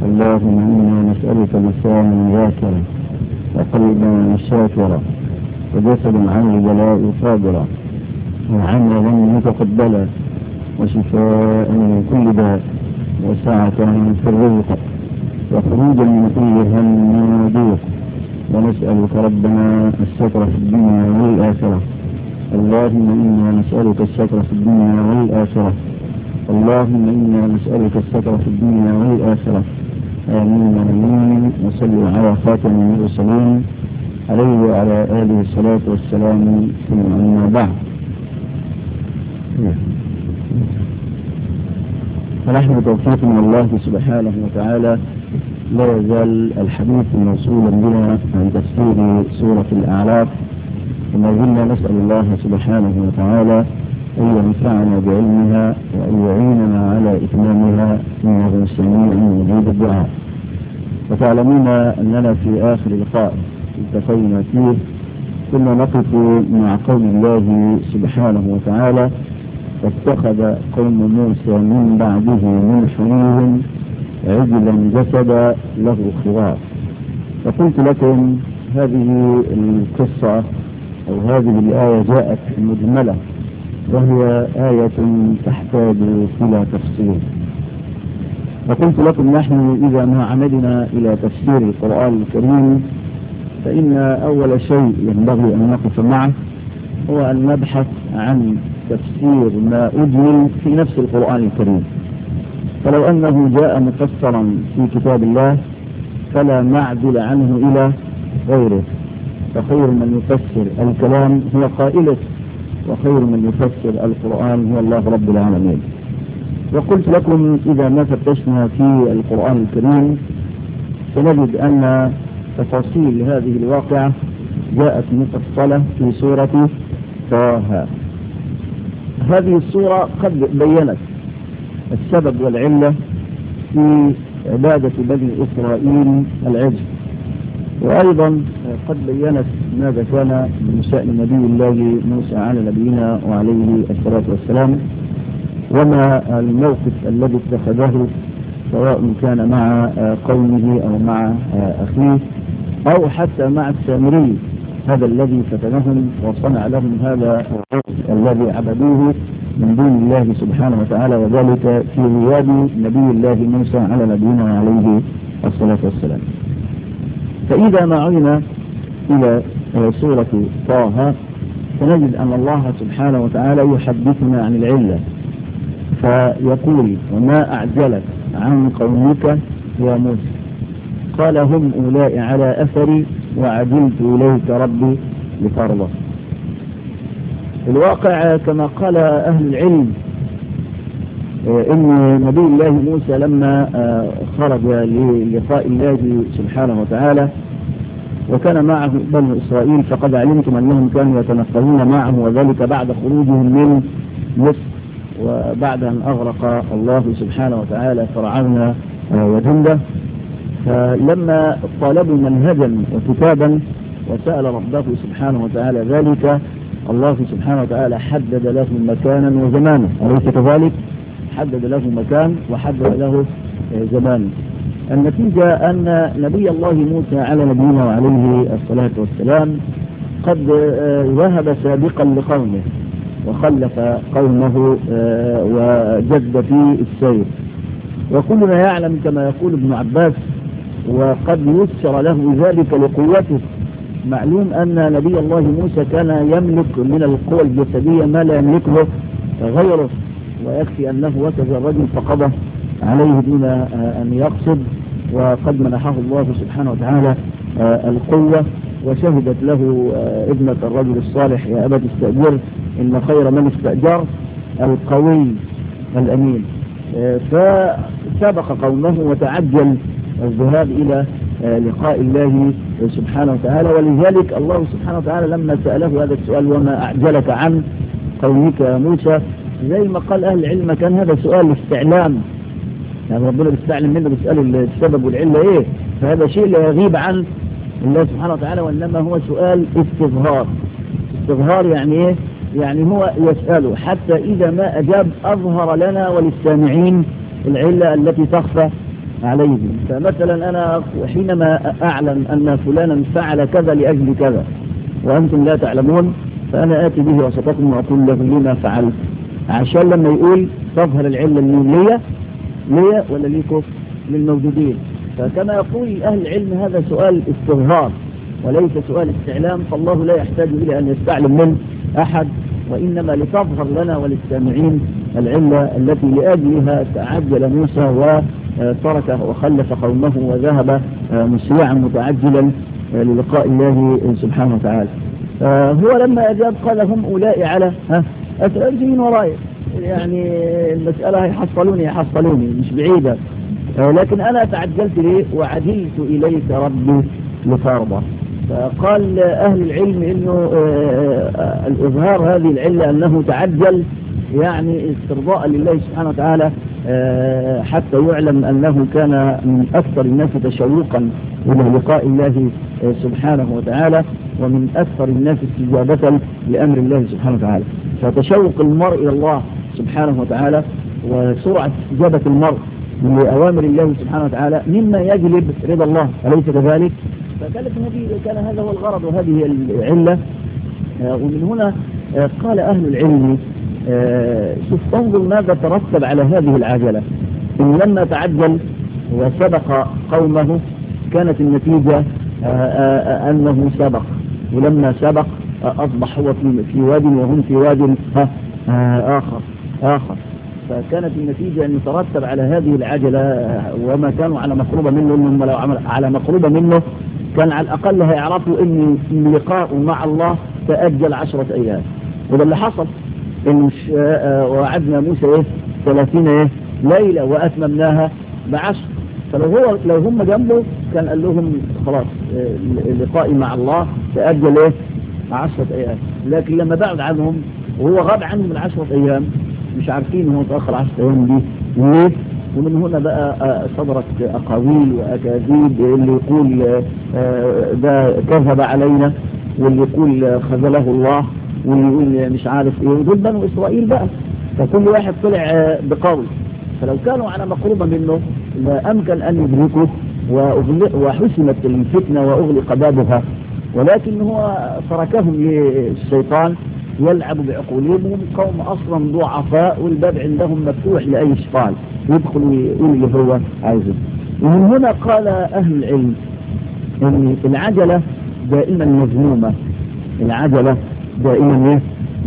اللهم إنا نسألك لسانا ذاكرا وقلبا شاكرا وجسدا عن البلاء صابرا وعملا متقبلا وشفاء من كل داء وسعة في الرزق وخروجا من كل هم وضيق. ونسألك ربنا الستر في الدنيا والآخرة. اللهم إنا نسألك الستر في الدنيا والآخرة. اللهم إنا نسألك الستر في الدنيا والآخرة. آمين آمين. وصلوا على خاتم المرسلين عليه وعلى آله الصلاة والسلام. ثم أما بعد، فنحن توفيق من الله سبحانه وتعالى لا يزال الحديث موصولا بنا عن تفسير سورة الأعراف، وما زلنا نسأل الله سبحانه وتعالى أن ينفعنا بعلمها وأن يعيننا على إتمامها إنه سميع مجيب الدعاء. وتعلمون أننا في آخر لقاء التقينا فيه كنا نقف مع قول الله سبحانه وتعالى: واتخذ قوم موسى من بعده من حليهم عجلا جسدا له خوار. فقلت لكم هذه القصة أو هذه الآية جاءت مجملة، وهي آية تحتاج إلى تفسير. وقلت لكم نحن إذا ما عمدنا إلى تفسير القرآن الكريم فإن أول شيء ينبغي أن نقف معه هو أن نبحث عن تفسير ما أجمل في نفس القرآن الكريم. فلو أنه جاء مفسرا في كتاب الله فلا معدل عنه إلى غيره، فخير من يفسر الكلام هو قائله، وخير من يفسر القرآن هو الله رب العالمين. وقلت لكم إذا ما فتشنا في القرآن الكريم سنجد أن تفاصيل هذه الواقعة جاءت مفصلة في سورة طه. هذه السورة قد بينت السبب والعلة في عبادة بني إسرائيل العجل، وأيضا قد بينت ماذا كان من شأن نبي الله موسى على نبينا وعليه الصلاة والسلام، وما الموقف الذي اتخذه سواء كان مع قومه أو مع أخيه أو حتى مع السامري هذا الذي فتنهم وصنع لهم هذا الذي عبدوه من دون الله سبحانه وتعالى، وذلك في غياب نبي الله موسى على نبينا وعليه الصلاة والسلام. فإذا ما عينا إلى سورة طه سنجد أن الله سبحانه وتعالى يحدثنا عن العلة، فيقول: وما أعجلك عن قومك يا موسى؟ قال: هم أولاء على أثري وعجلت إليك ربي لترضى. الواقع كما قال أهل العلم إن نبي الله موسى لما خرج للقاء الله سبحانه وتعالى وكان معه بنو إسرائيل، فقد علمتم أنهم كانوا يتنقلون معه، وذلك بعد خروجهم من مصر وبعد أن أغرق الله سبحانه وتعالى فرعون وجنده. فلما طالبوا منهجا وكتابا وسأل ربه سبحانه وتعالى ذلك، الله سبحانه وتعالى حدد له مكانا وزمانا، أليس كذلك؟ حدد له مكان وحدد له زمانا. النتيجة أن نبي الله موسى على نبينا وعليه الصلاة والسلام قد ذهب سابقا لقومه وخلف قومه وجد في السير. وكلنا يعلم كما يقول ابن عباس، وقد يسر له ذلك لقوته. معلوم أن نبي الله موسى كان يملك من القوى الجسدية ما لا يملكه غيره، ويكفي أنه وكذا الرجل فقضى عليه دون أن يقصد، وقد منحه الله سبحانه وتعالى القوة. وشهدت له ابنة الرجل الصالح: يا أبت استأجر إن خير من استأجر القوي الأمين. فسبق قومه وتعجل الذهاب إلى لقاء الله سبحانه وتعالى. ولذلك الله سبحانه وتعالى لما سأله هذا السؤال: وما أعجلك عن قومك يا موسى، زي ما قال أهل العلم كان هذا سؤال استعلام، يعني ربنا بيستعلم منه، بيسأل السبب والعلة إيه، فهذا شيء لا يغيب عن الله سبحانه وتعالى، وإنما هو سؤال استظهار. استظهار يعني إيه؟ يعني هو يسأله حتى إذا ما أجاب أظهر لنا وللسامعين العلة التي تخفى عليهم. فمثلا أنا حينما أعلم أن فلانا فعل كذا لأجل كذا وأنتم لا تعلمون، فأنا آتي به وسطكم وأقول له لما فعلت، عشان لما يقول تظهر العلة اللي ليا ولا ليكم للموجودين. فكما يقول أهل العلم هذا سؤال استظهار وليس سؤال استعلام، فالله لا يحتاج إلى أن يستعلم من أحد، وإنما لتظهر لنا وللسامعين العلة التي لأجلها تعجل موسى وتركه وخلف قومه وذهب مسرعا متعجلا للقاء الله سبحانه وتعالى. هو لما أجاب قال هم أولئك على أتأجين وراي، يعني المسألة يحصلوني مش بعيدة، لكن أنا تعجلت ليه وعدلت إليك ربي لترضى. فقال أهل العلم إنه الإظهار هذه العلة أنه تعجل يعني استرضاء لله سبحانه وتعالى، حتى يعلم أنه كان من أكثر الناس تشوقا إلى لقاء الله سبحانه وتعالى، ومن أكثر الناس استجابة لأمر الله سبحانه وتعالى. فتشوق المرء إلى الله سبحانه وتعالى وسرعة استجابة المرء لأوامر الله سبحانه وتعالى مما يجلب رضا الله، أليس كذلك؟ كان هذا هو الغرض وهذه العلة. ومن هنا قال أهل العلم شوف انظر ماذا ترتب على هذه العجلة. إن لما تعجل وسبق قومه كانت النتيجة أنه سبق، ولما سبق أصبح هو في واد وهم في واد آخر. فكانت النتيجة أن يترتب على هذه العجلة وما كانوا على مقربة منه، إنهم لو على مقربة منه كان على الأقل هيعرفوا أن اللقاء مع الله تأجل 10 أيام. وده اللي حصل، إن وعدنا موسى 30 ليلة وأتممناها ب10. فلو هم جنبه كان قال لهم خلاص اللقاء مع الله تأجل 10 أيام. لكن لما بعد عنهم وهو غاب عنهم 10 أيام مش عارفين هو تأخر 10 أيام دي ليه. ومن هنا بقى صدرت أقاويل وأكاذيب، اللي يقول ده كذب علينا، واللي يقول خذله الله، واللي يقول مش عارف ايه، ودول بنو إسرائيل بقى. فكل واحد طلع بقول. فلو كانوا على مقربة منه لا أمكن أن يدركوا وحسمت الفتنة وأغلق بابها، ولكن هو تركهم للشيطان يلعب بعقولهم، وهم قوم أصلا ضعفاء والباب عندهم مفتوح لأي شيطان يدخل ويقول اللي هو عايزه. ومن هنا قال أهل العلم أن العجلة دائما مذمومة، العجلة دائما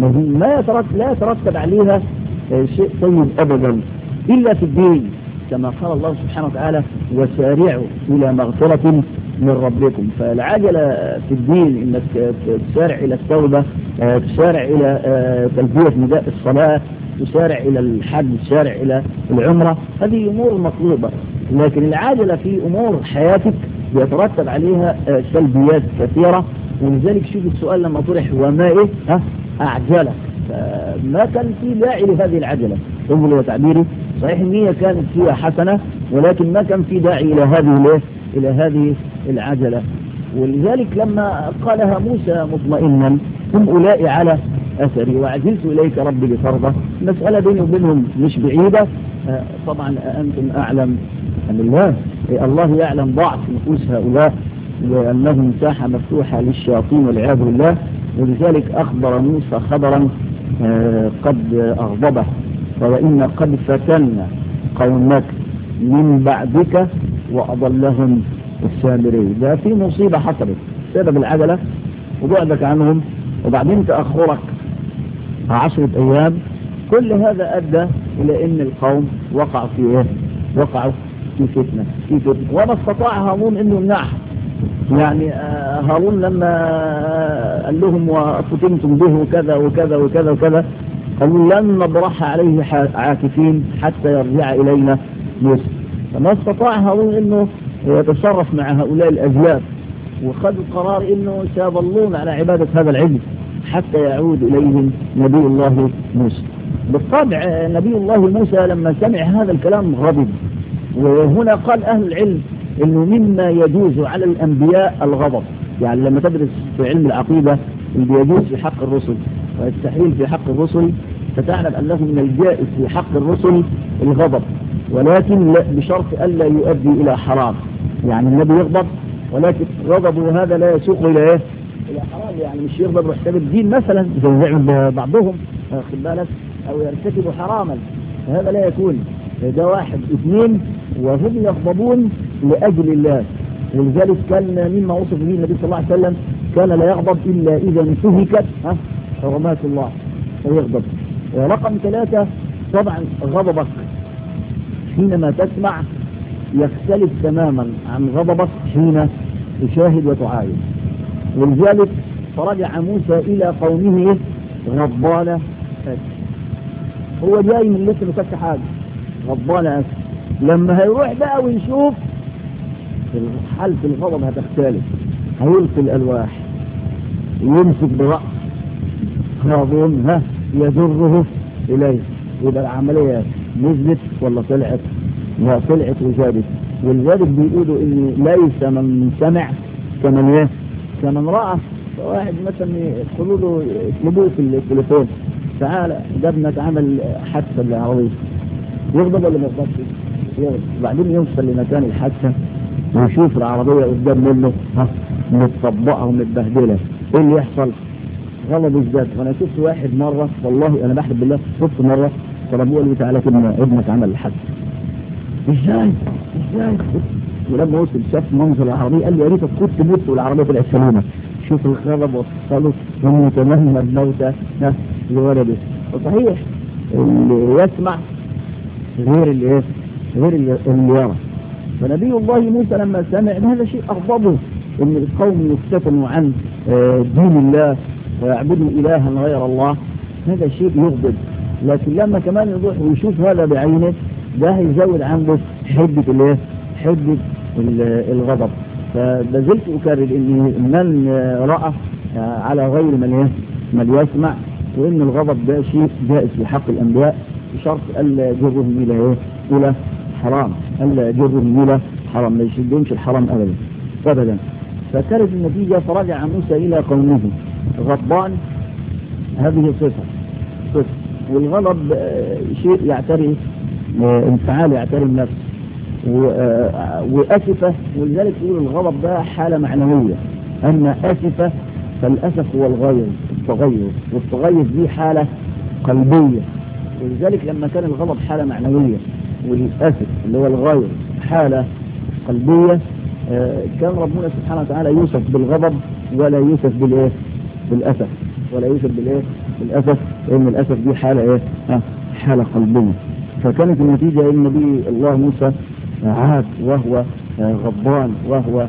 لا يترتب عليها شيء طيب أبدا إلا في الدين، كما قال الله سبحانه وتعالى وسارعوا إلى مغفرة من ربكم. فالعجلة في الدين إنك تسارع إلى التوبة، تسارع إلى تلبية نداء الصلاة، تسارع إلى الحج، تسارع إلى العمرة، هذه أمور مطلوبة. لكن العجلة في أمور حياتك يترتب عليها سلبيات كثيرة. ولذلك شوف السؤال لما طرح وما أعجلك، ما كان في داعي لهذه العجلة. انظروا تعبيري صحيح النية كانت فيها حسنة، ولكن ما كان في داعي إلى هذه العجلة. ولذلك لما قالها موسى مطمئنا هم أولئك على أثري وعجلت إليك ربي لترضى، مسألة بيني وبينهم مش بعيدة. طبعا أنتم أعلم أن الله يعلم ضعف نفوس هؤلاء، وأنهم مساحة مفتوحة للشياطين والعياذ بالله. ولذلك أخبر موسى خبرا قد أغضبه، وإن قد فتنا قومك من بعدك وأضلهم السامرين. ده في مصيبة حصلت بسبب العجلة وبعدك عنهم، وبعدين تأخرك 10 أيام. كل هذا أدى إلى أن القوم وقعوا في فتنة. وما استطاع هارون أنه يمنعها. يعني هارون لما قال لهم وفتنتم به وكذا وكذا وكذا وكذا، قالوا لن نبرح عليه عاكفين حتى يرجع إلينا موسى. فما استطاع هارون أنه يتصرف مع هؤلاء الأجيال، وخذ القرار أنه سيظلون على عبادة هذا العجل حتى يعود إليهم نبي الله موسى. بالطبع نبي الله موسى لما سمع هذا الكلام غضب. وهنا قال أهل العلم أنه مما يجوز على الأنبياء الغضب. يعني لما تدرس في علم العقيدة اللي يجوز في حق الرسل ويستحيل في حق الرسل، فتعلم أنه من الجائز في حق الرسل الغضب. ولكن بشرط ألا يؤدي إلى حرام. يعني النبي يغضب ولكن غضبه هذا لا يسوق إلى إيه؟ إلى حرام. يعني مش يغضب يحتاج الدين مثلا زي ما يعمل بعضهم خد بالك، أو يرتكب حراما، هذا لا يكون. ده واحد اثنين وهم يغضبون لأجل الله. ولذلك كان مما وصف به النبي صلى الله عليه وسلم كان لا يغضب إلا إذا انتهكت حرمات الله فيغضب. رقم 3 طبعا غضبك حينما تسمع يختلف تماما عن غضبك حين تشاهد وتعاين. ولذلك فرجع موسى إلى قومه غضبان أسف. هو جاي من لسه مكفي حاجة غضبان أسف. لما هيروح بقى ويشوف حالة الغضب هتختلف، هيلقي الألواح يمسك برأس غاضون يجره إليه. يبقى العملية نزلت ولا طلعت؟ لا طلعت وزادت. ولذلك بيقولوا إن ليس من سمع كمن ايه؟ كمن رأى. واحد مثلا يدخلوا له يطلبوه في التليفون تعالى ده ابنك عمل حادثة بالعربية، يغضب ولا ما يغضبش؟ يغضب. وبعدين يوصل لمكان الحادثة ويشوف العربية قدام منه متطبقة ومتبهدلة، ايه اللي يحصل؟ غضب ازداد. وانا شفت واحد مرة والله انا بحلف بالله شفت مرة طلبوه قال لي تعالى كده ابنك عمل الحادثة. ازاي؟ ولما وصل شاف منظر العربية قال لي يا ريتك كنت مت والعربية طلعت سليمة. شوف الغضب وصله وانه يتمنى الموت لولده. وصحيح اللي يسمع غير اللي يرى. فنبي الله موسى لما سمع هذا شيء أغضبه ان القوم يفتتنوا عن دين الله ويعبدوا إلها غير الله، هذا شيء يغضب. لكن لما كمان يروح ويشوف هذا بعينه ده هيزود عنده حدة الغضب. فلازلت أكرر ان من رأى على غير من يسمع، وان الغضب ده شيء جائز في حق الأنبياء بشرط ألا يجرهم إلى حرام، ألا يجرهم إلى حرام، ما يشدهمش الحرام أبدا. فكانت النتيجة فرجع موسى إلى قومه غضبان. هذه صفة. والغضب شيء يعتري انفعال يعتري النفس وأسفة. ولذلك يقول الغضب ده حالة معنوية. أما أسفة فالأسف هو التغير، والتغير دي حالة قلبية. ولذلك لما كان الغضب حالة معنوية والأسف اللي هو الغير حالة قلبية، كان ربنا سبحانه وتعالى يوصف بالغضب ولا يوصف بالأسف بالأسف لأن الأسف دي حالة حالة قلبية. فكانت النتيجة ان النبي الله موسى عاد وهو غضبان وهو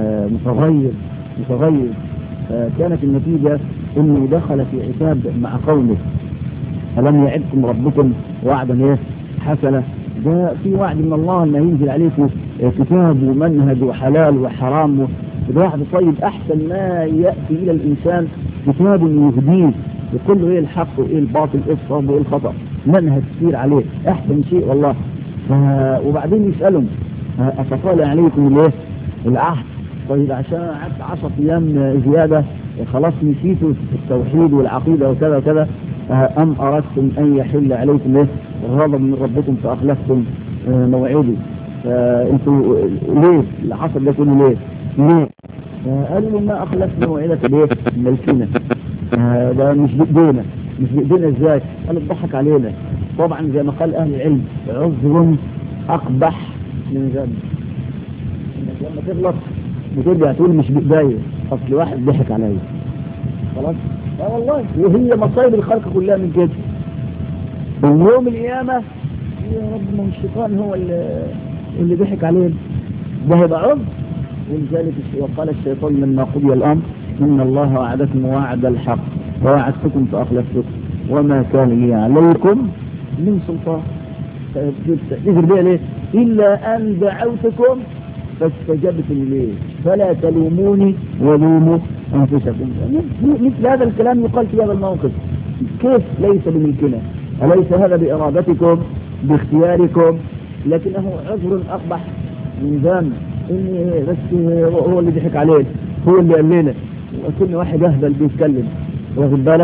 متغير. كانت النتيجة انه دخل في عتاب مع قومه. ألم يعدكم ربكم وعدا حسنة؟ ده في وعد من الله أن ينزل عليكم كتاب ومنهج وحلال وحرام. ده وعد طيب. أحسن ما يأتي إلى الإنسان كتاب يهديه يقول له إيه الحق وإيه الباطل، إيه الصواب وإيه الخطأ، منهج كثير عليه أحسن شيء والله. وبعدين يسألهم أتطال عليكم العهد؟ طيب عشان قعدت 10 أيام زيادة خلاص نسيتوا التوحيد والعقيدة وكذا وكذا، أم أردتم أن يحل عليكم غضب من ربكم فأخلفتم موعدي؟ أنتوا ليه العصر ده كله ليه؟ قالوا ما أخلفنا موعدك ليه؟ ملكنا. ده مش بإيدينا ازاي؟ قالوا اضحك علينا. طبعا زي ما قال أهل العلم عذر أقبح من ذنب. لما تغلط بترجع تقول مش بإيديا، أصل واحد ضحك عليا خلاص. والله وهي مصايب الخلق كلها من كده. ويوم القيامة يا رب ما الشيطان هو اللي ضحك علينا، ده هيبقى عذر. ولذلك وقال الشيطان لما قضي الأمر إن الله وعدكم وعد الحق ووعدتكم فأخلفتكم وما كان لي عليكم من سلطان. تذكر بها ليه؟ إلا أن دعوتكم فاستجبتم لي فلا تلوموني ولوموا أنفسكم. مثل هذا الكلام يقال في هذا الموقف. كيف ليس بملكنا؟ أليس هذا بإرادتكم باختياركم؟ لكنه عذر أقبح من ذنب. إني بس هو اللي ضحك علينا، هو اللي قال لنا، وكل واحد أهبل بيتكلم واخد بالك.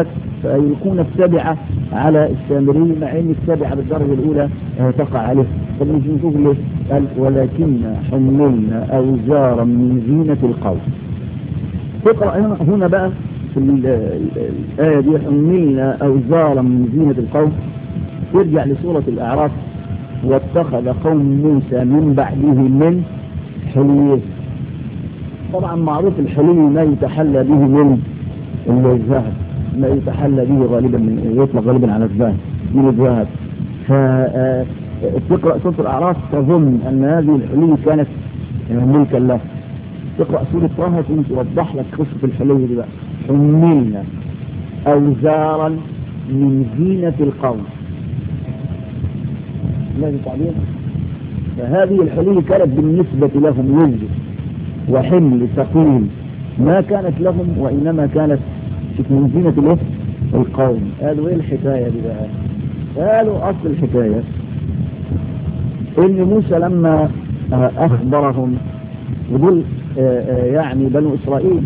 فيكون التبعة على السامري، مع ان التبعة بالدرجة الأولى تقع عليه. طب نشوف ليه؟ قال ولكن حملنا أوزارا من زينة القوم. تقرأ هنا بقى في الآية دي حملنا أوزارا من زينة القوم، يرجع لسورة الأعراف واتخذ قوم موسى من بعده من حليه. طبعا معروف الحلي ما يتحلى به من الذهب، ما يتحلى به غالبا من يطلق غالبا على الذهب من الذهب. فتقرأ سورة الأعراف تظن أن هذه الحلي كانت ملكا له. تقرأ سورة طه توضح لك قصة الحلي دي بقى. حملنا أوزارا من زينة القوم. ماذا تعبير؟ فهذه الحلي كانت بالنسبة لهم وزن وحمل ثقيل ما كانت لهم، وإنما كانت من زينة القوم. قالوا ايه الحكاية دي بقى؟ قالوا أصل الحكاية إن موسى لما أخبرهم ودول يعني بنو إسرائيل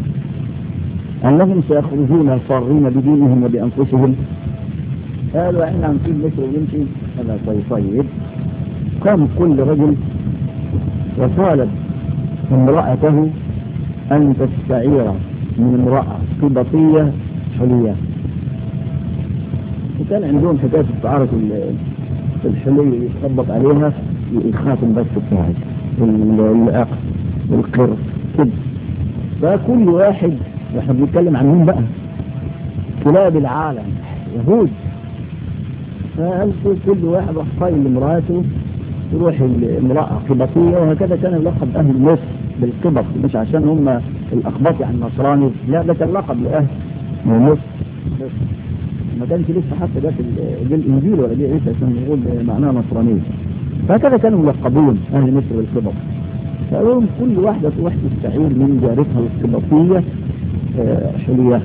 أنهم سيخرجون صارين بدينهم وبأنفسهم، قالوا احنا هنسيب مصر ونمشي. هذا طيب. قام كل رجل وطالب امرأته أن تستعير من امرأة قبطية حلية. وكان عندهم حكاية استعارة الحلي يتطبق عليها الخاتم بس بتاعك العقد والقر كده. فكل واحد، واحنا بنتكلم عنهم بقى كلاب العالم يهود، فقال كل واحد راح قايل لامرأته تروح المرأة قبطية. وهكذا كان يلقب أهل مصر بالقبط، مش عشان هم الأقباط يعني النصراني، لا ده كان لقب لأهل مصر بس. ما كانش لسه حتى ده في الإنجيل ولا دي عيسى عشان يقول معناه نصرانية. فهكذا كانوا ملقبون أهل مصر بالقبط. فقالوا لهم كل واحدة تروح تستعير من جارتها القبطية حلية.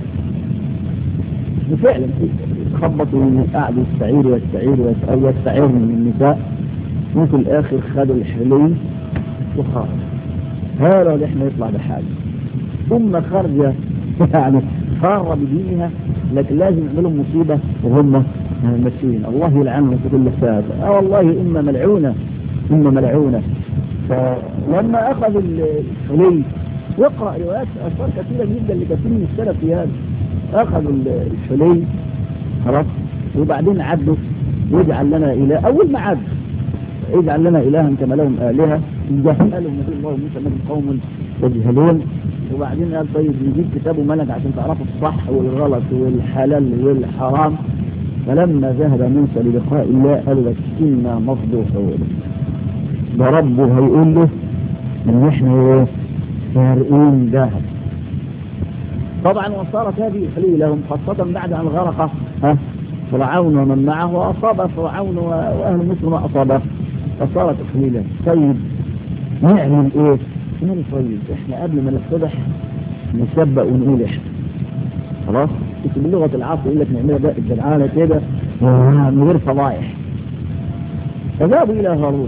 وفعلا خبطوا قعدوا يستعير من النساء، وفي الآخر خدوا الحلي وخرج. هذا اللي احنا يطلع بحاجة. ثم خرج يعني خار بدينها، لكن لازم يعملوا مصيبة وهم ماشيين. الله يلعنهم في كل ساعة. والله إما ملعونة. فلما أخذ الحلي، واقرأ روايات أثار كثيرة جدا لكثير من السلف في هذا، أخذوا الحلي خلاص، وبعدين عدوا ويجعل لنا إله. أول ما عدوا اجعل لنا إلها كما لهم آلهة، جهلوا نبي الله موسى من قوم يجهلون. وبعدين قال طيب نجيب كتاب وملك عشان تعرفوا الصح والغلط والحلال والحرام. فلما ذهب موسى للقاء الله قال لك إنا مفضوحون. ده ربه هيقول له ان احنا سارقين ذهب. طبعا وصارت هذه الحلي لهم، خاصة بعد ان غرق فرعون ومن معه، واصاب فرعون واهل مصر ما اصابه، فصارت الحلي لهم. طيب نعمل ايه؟ طيب احنا قبل ما نفتضح نسبق ونقول احنا خلاص. بس بلغة العصر يقول لك نعملها بقى الجدعانة كده من غير فضايح. فذهبوا الى هارون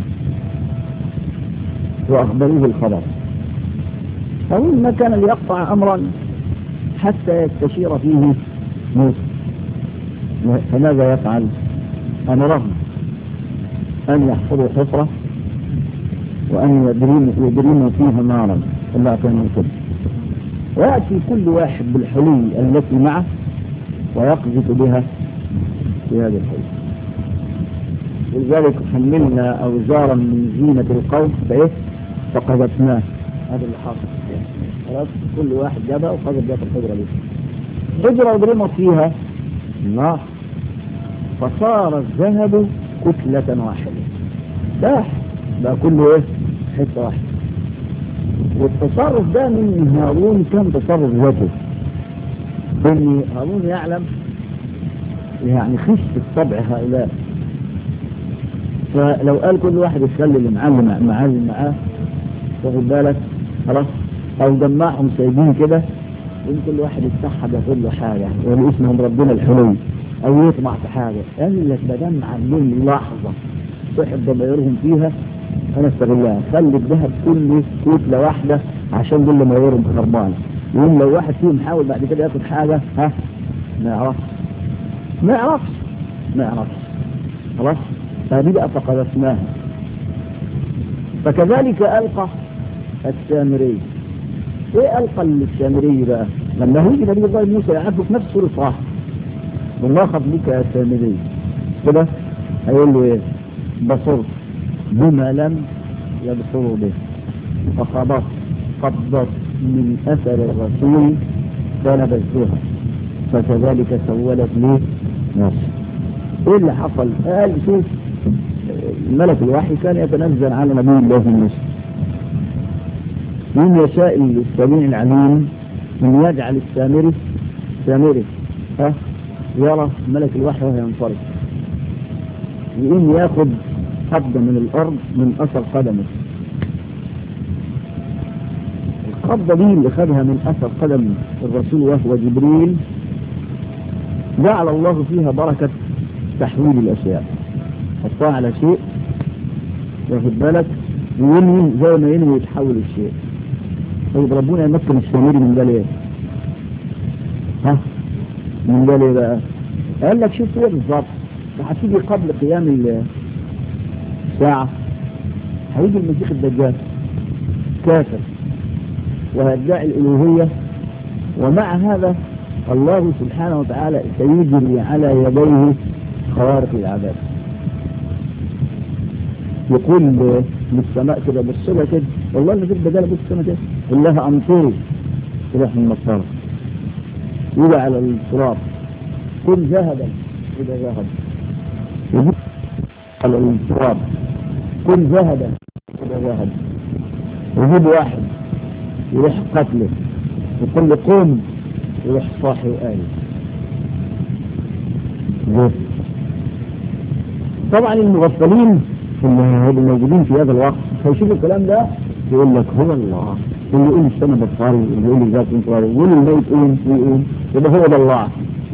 وأخبروه الخبر. هارون ما كان ليقطع أمرا حتى يستشير فيه موسى. فماذا يفعل؟ أمرهم أن يحفظوا حفرة وأن يدرموا فيها نارا إلا كان كده، ويأتي كل واحد بالحلي التي معه ويقذف بها في هذا الحلي. ولذلك حملنا أوزارا من زينة القوم فقذفناه. هذا اللي حاصل خلاص. كل واحد جابها وقذف جاب الحجرة دي، حجرة وضرمت فيها النار فصار الذهب كتلة واحدة. ده كله حتة واحدة. والتصرف ده من هارون كان تصرف ذكي، ان هارون يعلم يعني خشة الطبع هؤلاء. فلو قال كل واحد يخلي اللي معلم معاه واخد بالك خلاص، او جمعهم سايبين كده، وان كل واحد يتسحب ياخد له حاجه يقول اسمهم ربنا الحلول او يطمع في حاجه. قال لك ما دام عندهم لحظه صحب ضميرهم فيها انا استغلها، خلي الذهب كله كتله واحده عشان دول ضميرهم خربانه. يقول لو واحد فيهم حاول بعد كده ياخد حاجه ما يعرفش خلاص. فهذه بقى فقدتناها. فكذلك ألقى السامري. ايه ألقى السامري بقى؟ لما هيجي نبي الله موسى يعرفه في نفس سورة طه، والله خف بك يا سامري كده، هيقول له ايه؟ بصرت بما لم يبصروا به فقبضت من أثر الرسول فنبذتها فكذلك سولت لي نفسي. ايه اللي حصل؟ قال شوف، ملك الوحي كان يتنزل على نبي الله موسى، من يشاء السميع العليم من يجعل سامري يرى ملك الوحي وهو ينطلق، يقوم ياخذ قبضة من الأرض من أثر قدمه. القبضة دي اللي خدها من أثر قدم الرسول وهو جبريل جعل الله فيها بركة تحويل الأشياء. حطها على شيء واخد بالك وينوي زي ما ينوي يتحول الشيء. طيب ربنا يمكن السامري من ده ليه؟ من ده ليه بقى؟ قال لك شوف ايه بالظبط، وهتيجي قبل قيام الساعة هيجي المسيح الدجال كافر وهيدعي الألوهية، ومع هذا الله سبحانه وتعالى سيجري على يديه خوارق العذاب. يقول للسماء كده بالصلة كده، والله المسيح الدجال بص السماء كده قل لها أمطري تروح من المطار، يجي على التراب كن ذهبا إذا ذهب، يجي على التراب كن ذهبا إذا ذهب، يجيب واحد يروح قتله يقول له قم يروح صاحي وآلي. طبعا المغفلين اللي موجودين في هذا الوقت هيشوفوا الكلام ده يقول لك هو الله اللي يقول السنة بطاري اللي يقول الذات انطاري يقول الميت يقوم يبقى هو ده الله.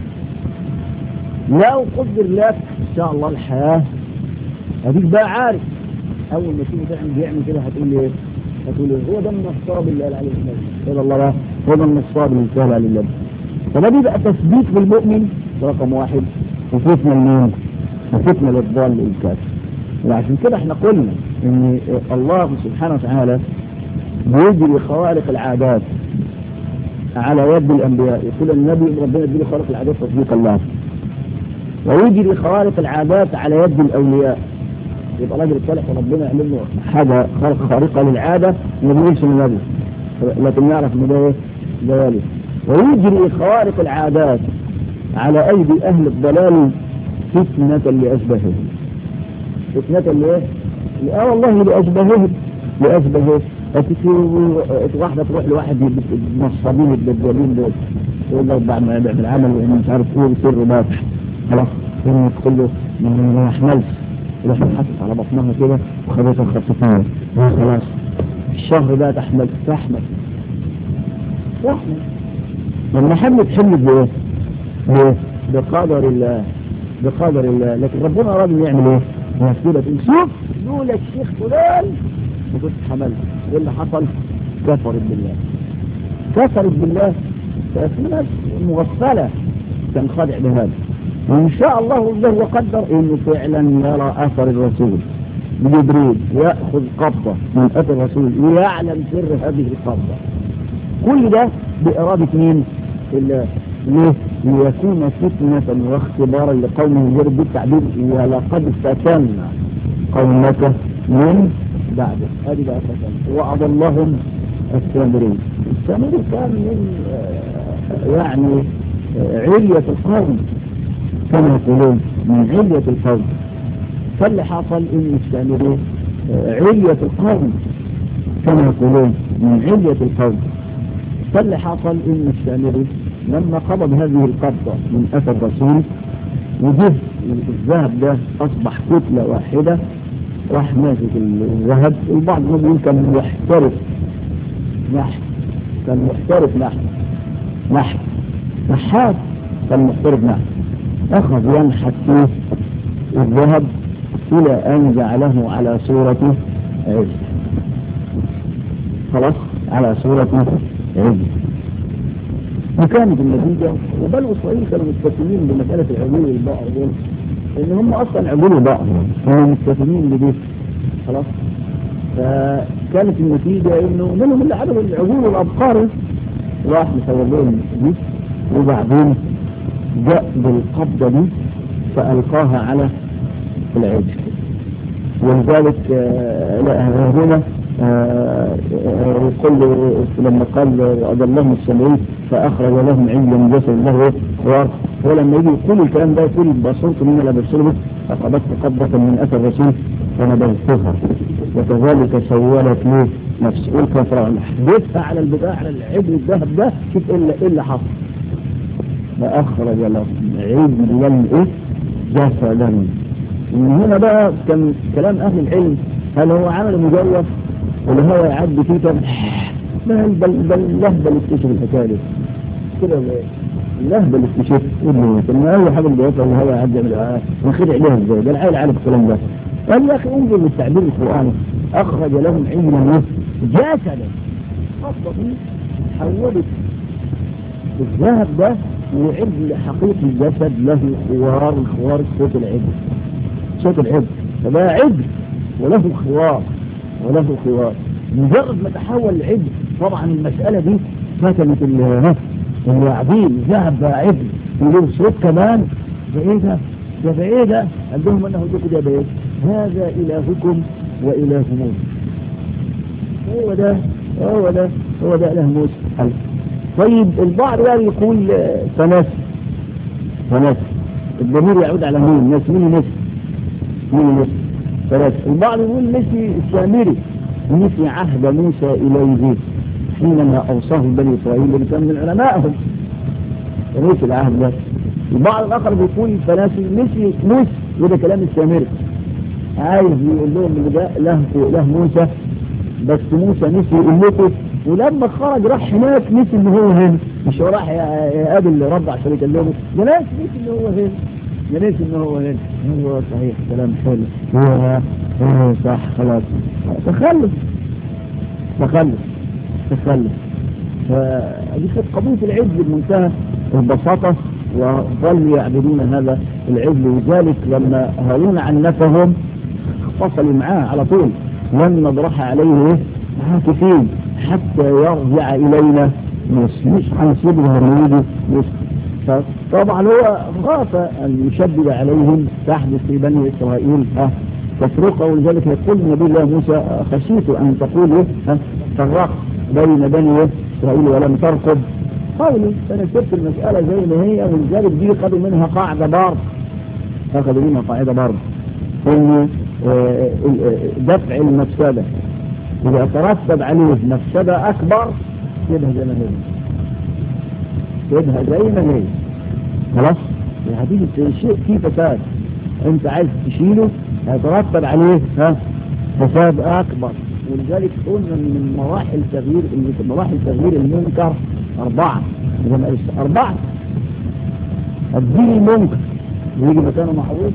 لو قدر لك ان شاء الله الحياة هديك بقى عارف اول ما تيجي بيعمل كده هتقول لي ايه؟ هتقول لي هو ده النصاب اللي قال عليه النبي قال الله بقى هو ده النصاب اللي قال عليه النبي. فده بيبقى تثبيت بالمؤمن رقم واحد، وفتنة لمين؟ وفتنة للضال الكافر. وعشان كده احنا قلنا ان الله سبحانه وتعالى بيجري خوارق العادات على يد الانبياء. يقول النبي ربنا يجري خوارق العادات تصديق الله، ويجري خوارق العادات على يد الاولياء. يبقى راجل صالح وربنا يعمل له حاجه خارقه للعاده ما بيقولش النبي لكن يعرف ان ده ذلك. ويجري خوارق العادات على ايدي اهل الضلال فتنه لاشبههم. فتنه لايه؟ والله لاشبههم. واحده تروح لواحد نصابين الدجالين دول يقول له بعد ما يعمل عمل وانه مش عارف ايه سر باتح خلاص تقول له ما يحملش يروح يحسس على بطنها كده وخبطها خطفتين خلاص الشهر ده تحمل لما حملت بايه؟ بقدر الله. لكن ربنا اراد يعمل ايه؟ يقول شوف لولا الشيخ فلان ما كنت حملت. ايه اللي حصل؟ كفرت بالله. فاسمها مغفله تنخدع بهذا. وان شاء الله الله قدر انه فعلا يرى اثر الرسول جبريل ياخذ قبضه من اثر الرسول ويعلم سر هذه القبضه. كل ده باراده مين؟ الله. ليه؟ ليكون فتنه واختبارا لقومه غير بالتعبير ولقد فتنا قومك من بعده. هذه بقى فتنه واضلهم السامري كان من يعني علية القوم كما يقولون من علية القوم. فاللي حصل ان السامري علية القوم كما يقولون من علية القوم. فاللي حصل ان السامري لما قبض هذه القبضة من اثر الرسول وجه الذهب ده اصبح كتلة واحدة راح ماسك الذهب. البعض يقول كان محترف نحات كان محترف نحت اخذ ينحت فيه الذهب الى ان جعله على صورة عز. خلاص على صورة عز. وكانت النتيجة وبنو إسرائيل كانوا مستسلمين بمسألة العجول والبقر دول إن هم أصلا عجول وبقر هم مستسلمين لديه خلاص. فكانت النتيجة إنه منهم اللي عملوا العجول والأبقار راح يصور لهم دي وبعدين جاء بالقبضة دي فألقاها على العجل. ولذلك هنا يقول لما قال أضلهم السمعين فأخرج لهم عجلا جسد له خوار. ولما يجي يقول الكلام ده يقول بصرت من الأبرسل فقبضت قبضة من أثر الرسول فنبذتها وكذلك سولت له نفس الكفر حدثها على البداية على العجل الذهب ده. شوف إيه اللي حصل فأخرج لهم عجلا جسدا. من هنا بقى كان كلام أهل العلم هل هو عمل مجرد ولا هو يعد فيه كم بل لهبل اكتشف الحكاية كده لهبل اكتشف إنه أي حاجة بيوصل اللي هو يعد يعمل ونخدع عليها ازاي ده العيل عارف الكلام ده. قال يا أخي انظر للتعبير القرآني أخرج لهم عجلا جسدا خطة حولت الذهب ده وعجل حقيقي الجسد له خوار صوت العجل صوت العجل فبقى عجل وله خوار مجرد ما تحول العجل طبعا المسألة دي فتنت الواعدين ذهب بقى عجل وله صوت كمان ده ايه ده قال لهم انه ذكر ده بايه هذا الهكم واله موسى هو ده اله موسى. طيب البعض بقى يقول فناسي الضمير يعود على مين نسي فناسي. البعض يقول نسي السامري نسي عهد موسى إليه حينما أوصاه بني إسرائيل اللي كان من علمائهم نسي العهد ده. البعض الآخر بيقول فناسي نسي موسى وده كلام السامري عايز يقول لهم اللي ده له موسى بس موسى نسي أمته ولما خرج راح هناك نسي ان هو هنا مش هو راح يقابل رب عشان يكلمه ده نسي ان هو هنا هو صحيح كلام حلو هو صح خلاص تخلف فدي كانت قضية العجل بمنتهى البساطة وظلوا يعبدون هذا العجل. وذلك لما هارون عنفهم فصلوا معاه على طول لن نضرح عليه عاكفين حتى يرجع إلينا مش هنسيبه هرميده فطبعا هو خاف أن يشدد عليهم تحدث في بني إسرائيل تفرقة. ولذلك يقول نبي الله موسى خشيت أن تقول فرق بين بني إسرائيل ولم ترقب قولي. فأنا سبت المسألة زي ما هي ولذلك دي خدوا منها قاعدة برضه إن دفع المفسدة إذا ترتب عليه مفسدة أكبر سيبها زي ما هي خلاص. هتيجي شيء فيه فساد أنت عايز تشيله هيترتب عليه فساد أكبر. ولذلك قلنا من مراحل تغيير المنكر 4 الدين المنكر يجي مكانه معروف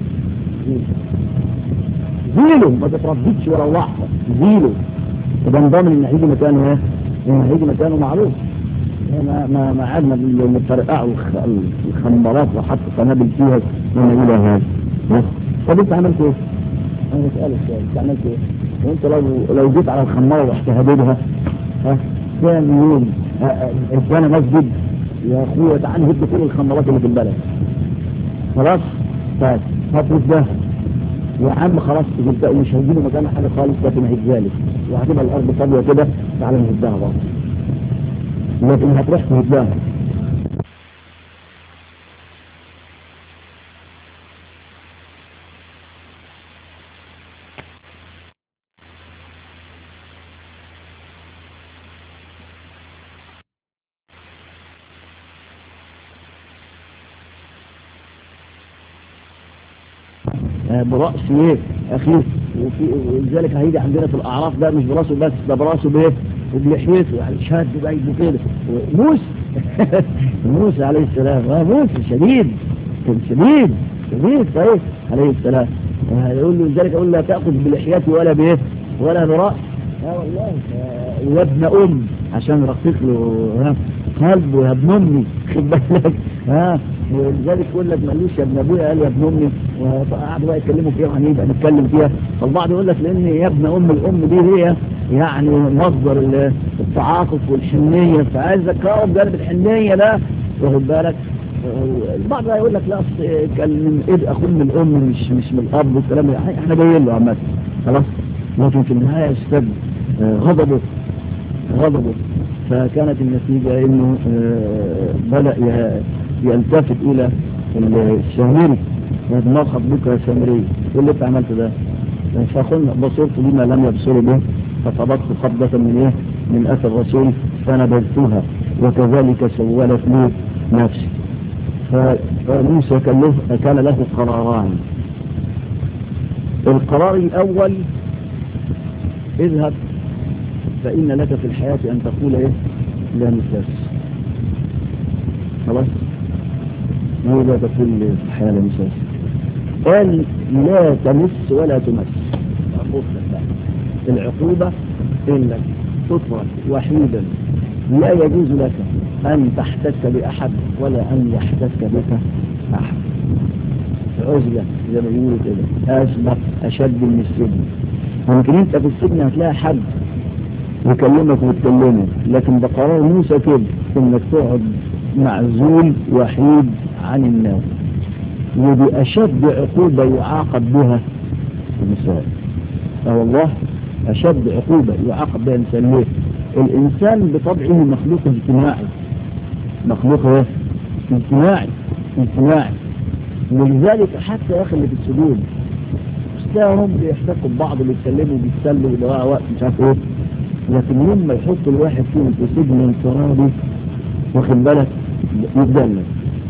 زيله ما تترددش ولا لحظة زيله يبقى نضمن ان هيجي مكانه معروف. ما عادنا بنترقعوا الخمرات وحط قنابل فيها وما الى هذا. طب انت عملت ايه؟ انا بسألك انت عملت ايه؟ وانت لو جيت على الخمارة واحتهددها كان يوم اتبنى مسجد يا اخويا تعال هد كل الخمرات اللي في البلد خلاص هتفوت ده يا عم خلاص مش هيجيله مكان حاجة خالص لكن هيتزالك وهتبقى الأرض فاضية كده تعالى نهدها برضه لكن هتروح تهدها. برأس ايه اخيه ولذلك هيجي عندنا في الاعراف ده مش براسه بس ده براسه بايه وبلحيته يعني شاد بايده كده موسى عليه السلام موسى شديد صحيح عليه السلام يقول له لذلك اقول لا تاخذ بلحيته ولا بايه ولا برأس والله يا ابن أم عشان رقيق له قلبه يا ابن أمي خد بالك ولذلك يقول لك مالوش يا ابن أبويا قال يا ابن أمي وقعدوا بقى يتكلموا فيها وهنبقى نتكلم فيها. فالبعض يقول لك لأن يا ابن أم الأم دي هي يعني مصدر التعاطف والحنية، فعايز ذكره بجانب الحنية ده واخد بالك. البعض يقول لك لا كان من أخوه من الأم مش من الأب والكلام ده احنا جايين له عامة خلاص. لكن في النهاية اشتد غضبه فكانت النتيجة انه بدأ يلتفت الى السامري ما خطبك يا سامري ايه اللي انت عملت ده؟ فقلنا بصرت بما لم يبصر به فطبقت خبضة من اثر الرسول فنبذتها وكذلك سولت لي نفسي. فموسى كان له قراران. القرار الاول اذهب فإن لك في الحياة أن تقول لا مساس. خلاص ماذا تقول في الحياة لا مساس؟ قال لا تمس ولا تمس. العقوبة إنك تترك وحيدا لا يجوز لك أن تحتك بأحد ولا أن يحتك بك أحد. عزلة زي ما يقولوا كده أشد من السجن. ممكن أنت في السجن هتلاقي حد يكلمك وتكلمه، لكن بقرار موسى كده انك تقعد معزول وحيد عن الناس. ودي اشد عقوبة يعاقب بها الانسان. والله اشد عقوبة يعاقب بها الانسان. ليه؟ الانسان بطبعه مخلوق اجتماعي، مخلوق اجتماعي. ولذلك حتى يا اخي اللي في السجون هم بيحتكوا ببعض وبيتكلموا وبيتسلوا ويضيعوا وقت مش عارف ايه، لكن لما يحط الواحد فيهم في سجن انفرادي واخد بالك يتجنن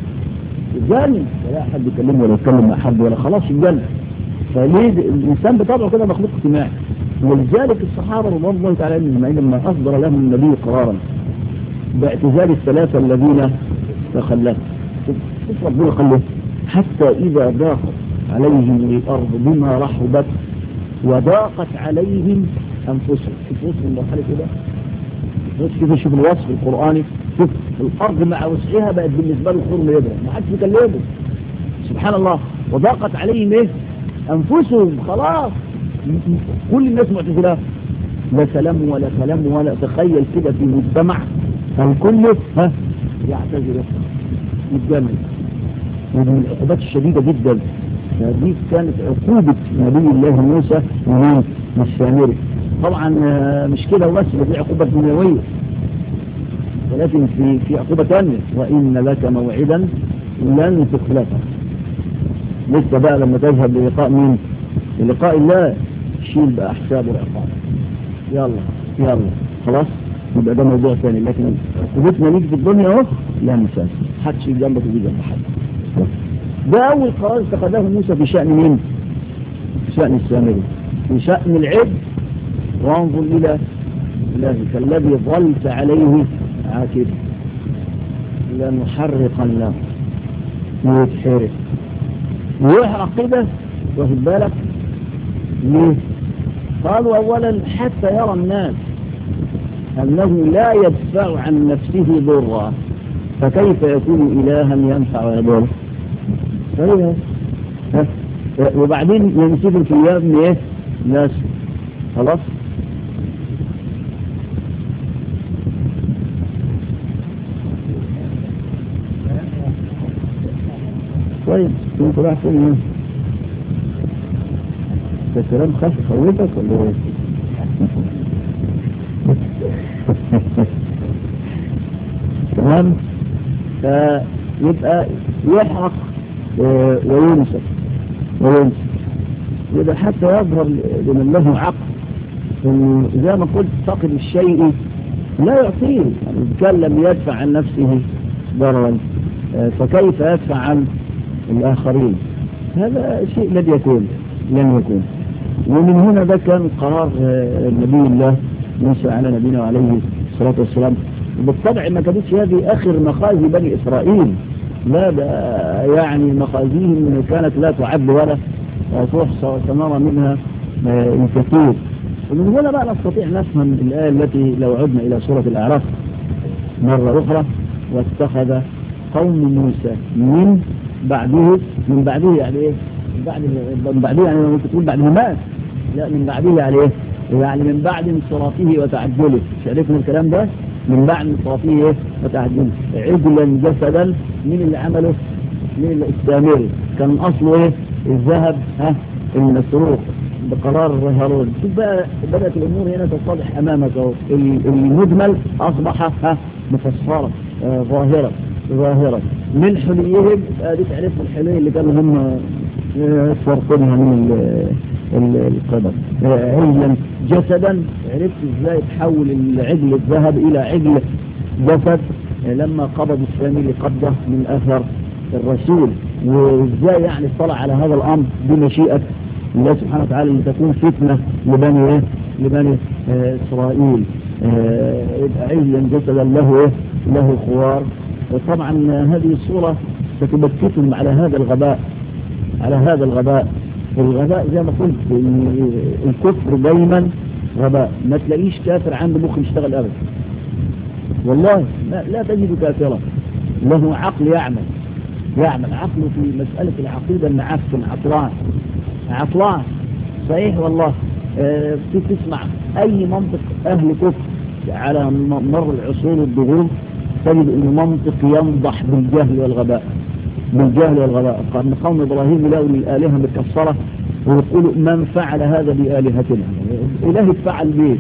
ولا حد يكلمه ولا يتكلم مع حد ولا خلاص يتجنن. فليه الانسان بطبعه كده مخلوق اجتماعي. ولذلك الصحابه رضي الله تعالى عنهم لما اصدر لهم النبي قرارا باعتزال الثلاثه الذين تخلفوا شوف ربنا قال حتى اذا ضاقت عليهم الارض بما رحبت وضاقت عليهم أنفسهم. شوف المرحلة كده شوف الوصف القرآني. شوف الأرض مع وسعها بقت بالنسبة له خرم يدرى ما حدش يكلمه سبحان الله. وضاقت عليهم أنفسهم خلاص كل الناس معتزلة لا سلام ولا كلام ولا تخيل كده في مجتمع الكل يعتذر يتجمل. ومن العقوبات الشديدة جدا دي كانت عقوبة نبي الله موسى من السامري. طبعا مش كده وبس دي عقوبة دنيوية، ولكن في عقوبة ثانية وإن لك موعدا لن تخلفه. لسه بقى لما تذهب للقاء مين؟ للقاء الله شيل بقى حساب العقاب. يلا خلاص يبقى ده موضوع ثاني. لكن عقوبتنا ليك في الدنيا اهو لا مساس حدش جنبك ويجي جنب حد. ده أول قرار اتخذه موسى في شأن مين؟ في شأن السامري. في شأن العبد وانظر إلى إلهك الذي ظلت عليه عاكفا لنحرقنه ويتحرق ويحرق كده واخد بالك ليه؟ قالوا أولا حتى يرى الناس أنه لا يدفع عن نفسه ضرا فكيف يكون إلها ينفع ويضر. وبعدين ينسفر في يوم ناس خلاص طيب انت راح فين؟ ده كلام خاص خوفك ولا ايه؟ تمام. فيبقى يحرق وينسف وده حتى يظهر لمن له عقل انه زي ما قلت فقد الشيء لا يعطيه. يعني كان لم يدفع عن نفسه ضررا فكيف يدفع عن الآخرين؟ هذا شيء لن يكون. ومن هنا ده كان قرار نبي الله موسى على نبينا عليه الصلاة والسلام. بالطبع ما كانتش هذه آخر مخازي بني إسرائيل، لا ده يعني مخازيهم كانت لا تعد ولا تحصى وسنرى منها الكثير. ومن هنا بقى نستطيع نفهم الآية التي لو عدنا إلى سورة الأعراف مرة أخرى: واتخذ قوم موسى من بعده يعني إيه؟ من بعده يعني ممكن تقول بعد ما مات، لا من بعده يعني إيه؟ يعني من بعد انصرافه وتعجله. مش عرفنا الكلام ده؟ من بعد انصرافه إيه؟ وتعجله. عجلا جسدا من اللي عمله؟ من السامري، كان أصله إيه؟ الذهب المسروق بقرار هارون. شوف بقى بدأت الأمور هنا تتضح أمامك. المجمل أصبح مفسرة ظاهرة من حليهم. دي تعرف الحلي اللي كانوا هم فرقونها من القدر. عجلا جسدا، عرفت ازاي تحول العجل الذهب إلى عجل جسد لما قبض السامري قبضه من أثر الرسول. وازاي يعني اطلع على هذا الأمر بمشيئة الله سبحانه وتعالى لتكون فتنة لبني إسرائيل. عجلا جسدا له خوار. وطبعا هذه الصورة ستبكتهم على هذا الغباء. والغباء زي ما قلت الكفر دايما غباء. ما تلاقيش كافر عنده مخ يشتغل أبدا والله، لا تجد كافرا له عقل يعمل عقله في مسألة العقيدة المعفن عطلان صحيح والله. تسمع أي منطق أهل كفر على مر العصور والدهور تجد أن منطق ينضح بالجهل والغباء. قال قوم إبراهيم لقوا الآلهة متكسرة ويقولوا من فعل هذا بآلهتنا؟ إلهي فعل بيه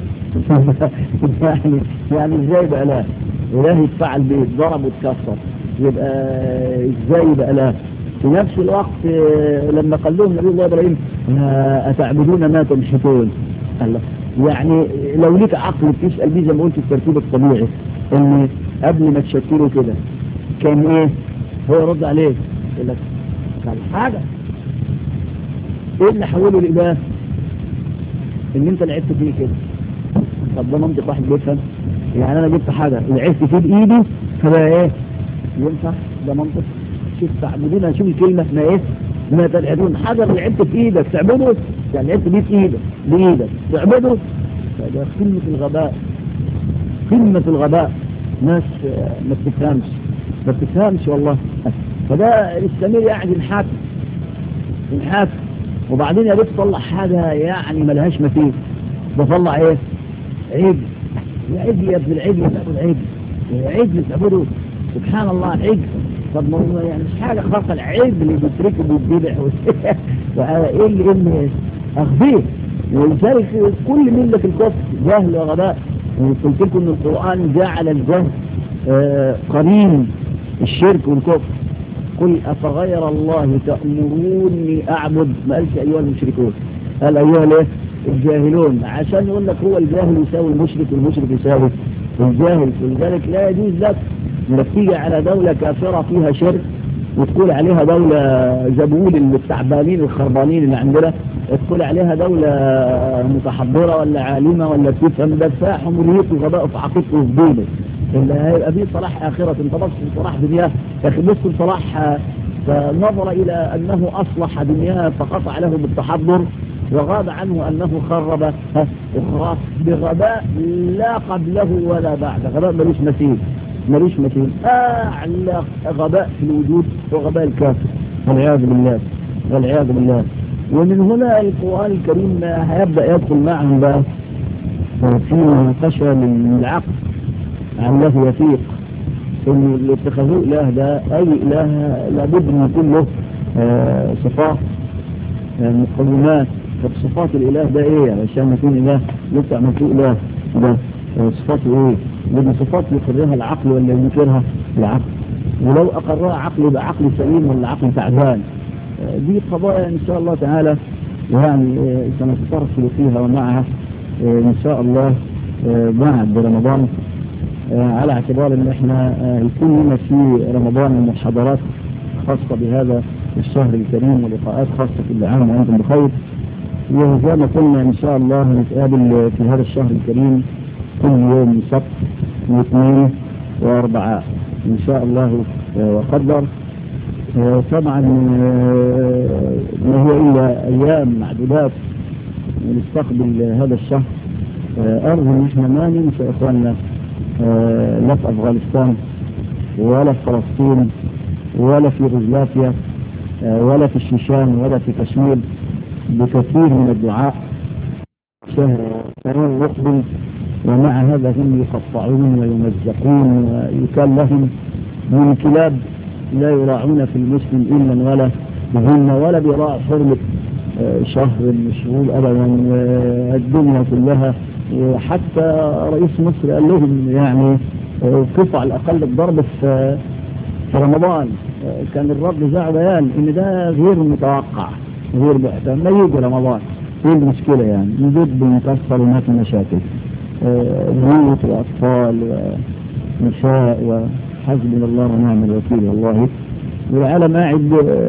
يعني إزاي بقى لا إلهي فعل بيه؟ ضرب وتكسر، يبقى إزاي بقى لا؟ في نفس الوقت لما قال لهم نبي الله إبراهيم أتعبدون ما تنحتون؟ الله، يعني لو ليك عقل تسأل بيه زي ما قلت الترتيب الطبيعي ان قبل ما تشكله كده كان ايه؟ هو يرد عليه يقول لك كان حاجة. ايه اللي حوله لإله؟ ان انت لعبت فيه كده. طب ده منطق واحد بيفهم؟ يعني انا جبت حاجة لعبت فيه بإيدي فبقى ايه؟ ينفع؟ ده منطق؟ شوف تعبدون، شوف الكلمة ما ايه؟ ما تلعبون حجر لعبت في ايدك تعبده، يعني لعبت بيه في بايدك تعبده. فده قمة الغباء. ناس ما بتفهمش والله. فده السمير قاعد ينحاك وبعدين يا ريت طلع حاجة يعني ملهاش مثيل. بطلع ايه؟ عجل. يا عجل يا ابن العجل، عجل تعبده. سبحان الله عجل. طب ما هو يعني مش حاجة خاصة العجل اللي بيتركب ويتبدع ايه اللي اخبيه. ولذلك كل ملة الكفر جهل وغباء. وقلت لكم ان القرآن جعل الجهل قرين الشرك والكفر. قل أفغير الله تأمروني أعبد، ما قالش أيها المشركون، قال أيها الجاهلون، عشان يقول لك هو الجاهل يساوي المشرك والمشرك يساوي الجاهل. ولذلك لا يجوز لك انك تيجي على دولة كافرة فيها شرك وتقول عليها دولة زبول التعبانين الخربانين اللي عندنا، تقول عليها دولة متحضرة ولا عالمة ولا بتفهم. ده دفاع حموليته وغباء في عقيدته وفي دينه. اللي هيبقى فيه صلاح آخرة انت بص صلاح دنياه. لكن بص صلاح فنظر إلى أنه أصلح دنياه فقطع له بالتحضر وغاب عنه أنه خرب أخرى بغباء لا قبله ولا بعد. غباء ملوش مثيل. أعلى غباء في الوجود وغباء الكافر والعياذ بالله. ومن هنا القرآن الكريم هيبدأ يدخل معهم بقى في مناقشة للعقل عنه يفيق ان اللي اتخذوه اله ده اي اله لابد ان يكون له صفات مقومات. فصفات الاله ده ايه عشان يكون اله؟ يطلع مكتوب اله ده صفاته ايه؟ لان صفات يقررها العقل ولا ينكرها العقل؟ ولو اقرها عقل يبقى عقل سليم ولا عقل تعبان؟ دي قضايا ان شاء الله تعالى يعني سنسترسل فيها ومعها ان شاء الله بعد رمضان، على اعتبار ان احنا يكون لنا في رمضان محاضرات خاصة بهذا الشهر الكريم ولقاءات خاصة كل عام وانتم بخير. وزي ما قلنا ان شاء الله نتقابل في هذا الشهر الكريم كل يوم سبت واثنين واربعاء ان شاء الله وقدر. طبعا ما هو الا ايام معدودات ونستقبل هذا الشهر أرجو إن إحنا ما ننسى إخواننا لا في أفغانستان ولا في فلسطين ولا في يوغوسلافيا ولا في الشيشان ولا في كشمير بكثير من الدعاء شهر يقبل، ومع هذا هم يقطعون ويمزقون ويكال لهم من كلاب لا يراعون في المسلم إلا ولا بهن ولا بيراعوا حرمة شهر من الشهور أبدا والدنيا كلها. وحتى رئيس مصر قال لهم يعني كفوا على الأقل الضرب في رمضان. كان الرد ذا بيان إن ده غير متوقع غير محتمل، ما يجي رمضان ايه المشكلة يعني نجد بنكسر وما في مشاكل بيوت وأطفال ونساء وحسبنا الله ونعم الوكيل والله. والعالم قاعد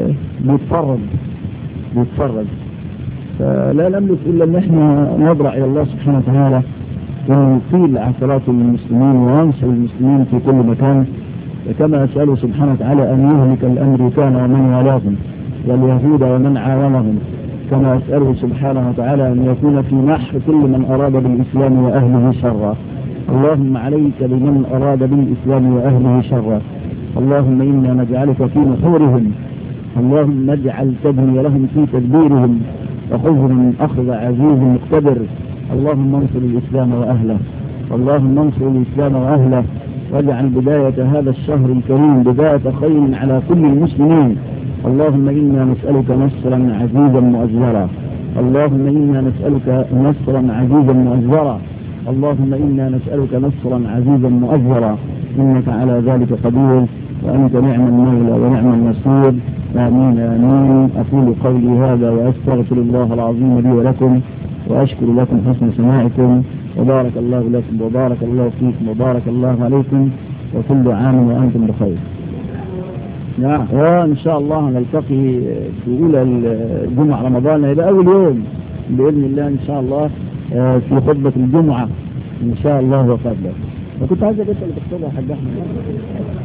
بيتفرج فلا نملك إلا أن احنا نضرع إلى الله سبحانه وتعالى ونطيل عثرات المسلمين وينصر المسلمين في كل مكان، كما أسأله سبحانه وتعالى أن يهلك الأمريكان ومن والاهم واليهود ومن عاونهم، كما أسأله سبحانه وتعالى أن يكون في نحر كل من أراد بالإسلام وأهله شرا. اللهم عليك بمن أراد بالإسلام وأهله شرا. اللهم إنا نجعلك في نحورهم، اللهم اجعل تبني لهم في تدبيرهم وخذهم أخذ عزيز مقتدر. اللهم انصر الإسلام وأهله، اللهم انصر الإسلام وأهله، واجعل بداية هذا الشهر الكريم بداية خير على كل المسلمين. اللهم إنا نسألك نصرا عزيزا مؤزرا، اللهم إنا نسألك نصرا عزيزا مؤزرا، اللهم إنا نسألك نصرا عزيزا مؤزرا، إنك على ذلك قدير وأنت نعم المولى ونعم النصير. آمين آمين. أقول قولي هذا وأستغفر الله العظيم لي ولكم، وأشكر لكم حسن سماعكم، وبارك الله لكم وبارك الله فيكم وبارك الله عليكم، وكل عام وأنتم بخير. نعم، وإن شاء الله نلتقي في أولى الجمعة رمضان، هيبقى أول يوم بإذن الله إن شاء الله في خطبة الجمعة إن شاء الله وفضله. وكنت عايز أقول لك اللي بتكتبها يا حاج أحمد.